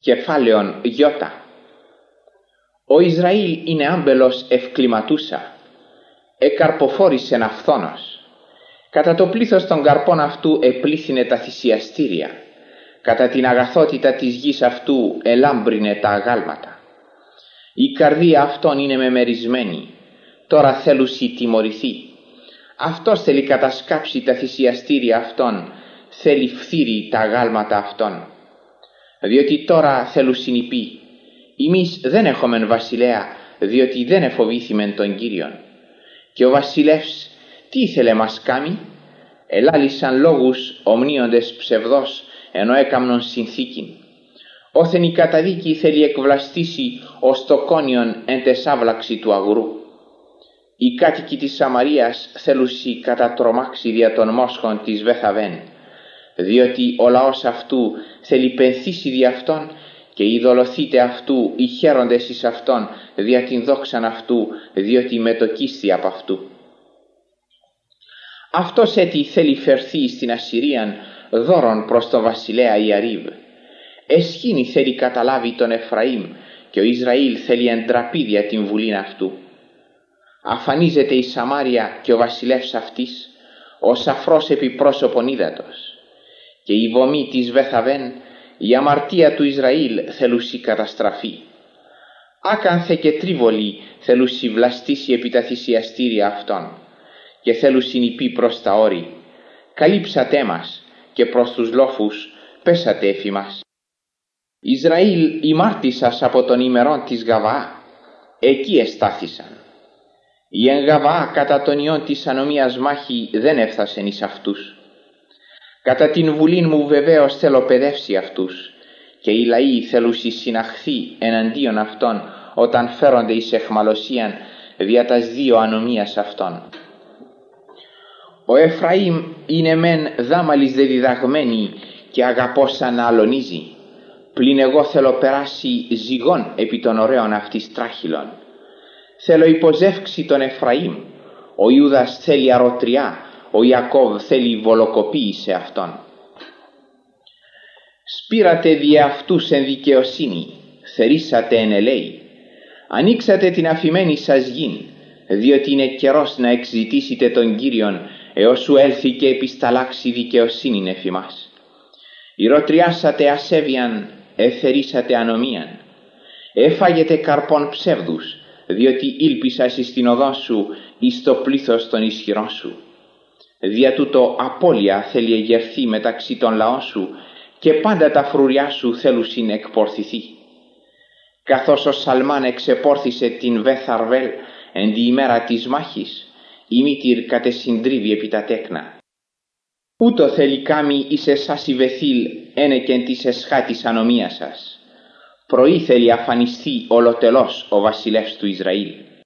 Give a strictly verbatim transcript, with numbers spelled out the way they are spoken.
Κεφάλαιον Ι. Ο Ισραήλ είναι άμπελος ευκλιματούσα, εκαρποφόρησεν αυθόνος. Κατά το πλήθος των καρπών αυτού επλήθυνε τα θυσιαστήρια, κατά την αγαθότητα της γης αυτού ελάμπρινε τα αγάλματα. Η καρδία αυτών είναι μεμερισμένη, τώρα θέλουσι τιμωρηθεί. Αυτός θέλει κατασκάψει τα θυσιαστήρια αυτών, θέλει φθείρει τα αγάλματα αυτών. Διότι τώρα θέλουσιν υπεί, εμείς δεν έχομεν βασιλέα, διότι δεν εφοβήθημεν τον Κύριον. Και ο βασιλεύς τι ήθελε μας κάμει? Ελάλησαν λόγους ομνίοντες ψευδός, ενώ έκαμνον συνθήκην. Όθεν η καταδίκη θέλει εκβλαστήσει ως το κόνιον εν τεσάβλαξη του αγουρού. Οι κάτοικοι της Σαμαρίας θέλουσι κατατρομάξει δια των μόσχων της Βεθαβέν, διότι ο λαός αυτού θέλει πενθήσει δι' αυτόν και οι δολοθήτε αυτού οι χαίροντες εις αυτόν δια την δόξαν αυτού, διότι μετοκίσθη από αυτού. Αυτός έτι θέλει φερθεί στην Ασσυρίαν δώρον προς τον βασιλέα Ιαρίβ. Εσχήνη θέλει καταλάβει τον Εφραήμ και ο Ισραήλ θέλει εντραπεί δια την βουλήν αυτού. Αφανίζεται η Σαμάρια και ο βασιλεύς αυτής ως αφρός επί πρόσωπον ύδατος. Και η βωμή της Βεθαβέν, η αμαρτία του Ισραήλ θέλουσι καταστραφεί. Άκανθε και τρίβολη θέλουσι βλαστήσει επί τα θυσιαστήρια αυτών και θέλουσιν υπεί προς τα όρη. Καλύψατε μας και προς τους λόφους πέσατε εφ' ημάς. Ισραήλ ημάρτησας από των ημερών της Γαβαά, εκεί εστάθησαν. Η εν Γαβαά κατά των ιών της ανομίας μάχη δεν έφθασεν εις αυτούς. Κατά την βουλήν μου βεβαίως θέλω παιδεύσει αυτούς, και οι λαοί θέλουσι συναχθεί εναντίον αυτών όταν φέρονται εις εχμαλωσίαν δια τας δύο ανομίας αυτών. Ο Εφραήμ είναι μεν δάμαλης δε διδαγμένη και αγαπώσα να αλωνίζει, πλην εγώ θέλω περάσει ζυγών επί των ωραίων αυτής τράχυλων. Θέλω υποζεύξει τον Εφραήμ, ο Ιούδας θέλει αρωτριά, ο Ιακώβ θέλει βολοκοπή σε αυτόν. Σπήρατε δι' αυτούς εν δικαιοσύνη, θερήσατε εν ελέη. Ανοίξατε την αφημένη σας γην, διότι είναι καιρός να εξζητήσετε τον Κύριον, έως σου έλθει και επισταλάξει δικαιοσύνην εφ' ημάς. Ηρωτριάσατε ασέβιαν, εθερήσατε ανομίαν. Έφαγετε καρπών ψεύδους, διότι ήλπισας εις την οδό σου, εις το πλήθος των ισχυρών σου. Δια τούτο απώλεια θέλει εγερθεί μεταξύ των λαών σου και πάντα τα φρουριά σου θέλουσιν εκπορθηθεί. Καθώς ο Σαλμάν εξεπόρθησε την Βεθαρβέλ εν τη ημέρα της μάχης, η μήτηρ κατεσυντρίβει επί τα τέκνα. Ούτω θέλει κάμει εις εσάς η Βεθήλ ένεκεν της εσχάτης ανομίας σας. Πρωί θέλει αφανιστεί ολοτελώς ο βασιλεύς του Ισραήλ.